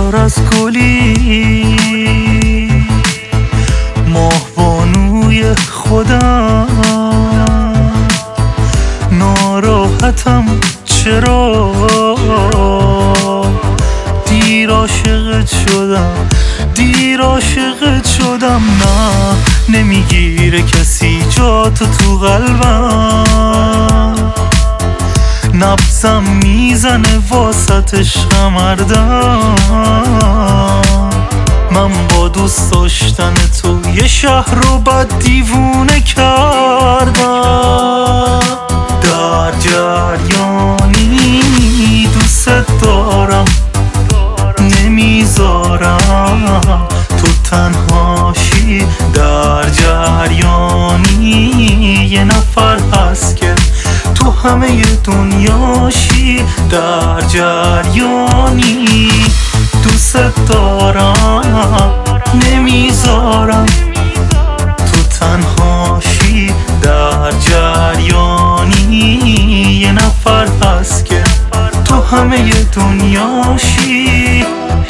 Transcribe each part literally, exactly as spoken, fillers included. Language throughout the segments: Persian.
بیار از گلی ماهبانوی خودم، ناراحتم چرا دیر عاشقت شدم، دیر عاشقت شدم. نه نمیگیره کسی جاتو تو قلبم، نبضم میزنه واسط شمردم. من با دوست داشتن تو یه شهر رو بد دیوونه کردم. در جریانی دوست دارم، نمیذارم تو تنهاشی. در جریانی یه نفر هست که تو همه دنیاشی. در جریانی دوست دارم، نمیذارم تو تنهاشی. در جریانی یه نفر هست که تو همه دنیاشی.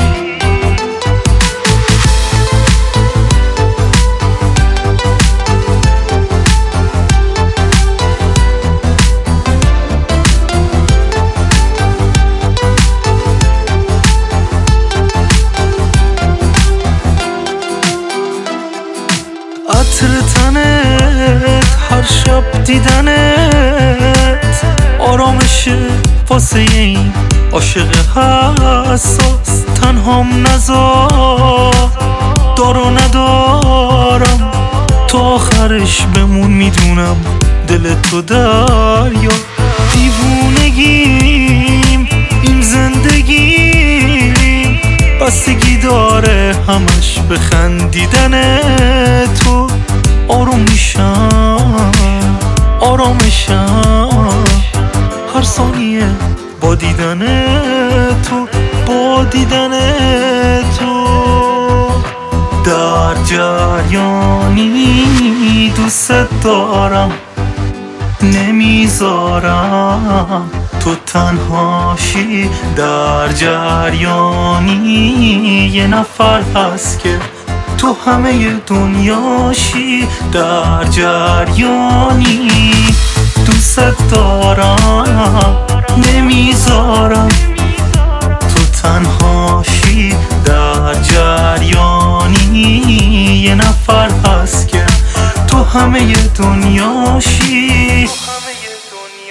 عطر تنت، هر شب دیدنت آرامشه واسه این عاشق حساس. تنهام نذار، دارو ندارم تا آخرش بمون. میدونم دل تو دریا، دیوونگیم این زندگیم بستگی داره همش به خندیدن تو. آروم میشم، آرامشم هر ثانیه با دیدن تو، با دیدن تو. در جریانی دوست دارم، نمیذارم تو تنهاشی. در جریانی یه نفر هست که تو همه دنیاشی. در جریانی دوست دارم، نمیذارم تو تنهاشی. در جریانی یه نفر هست که تو همه دنیاشی.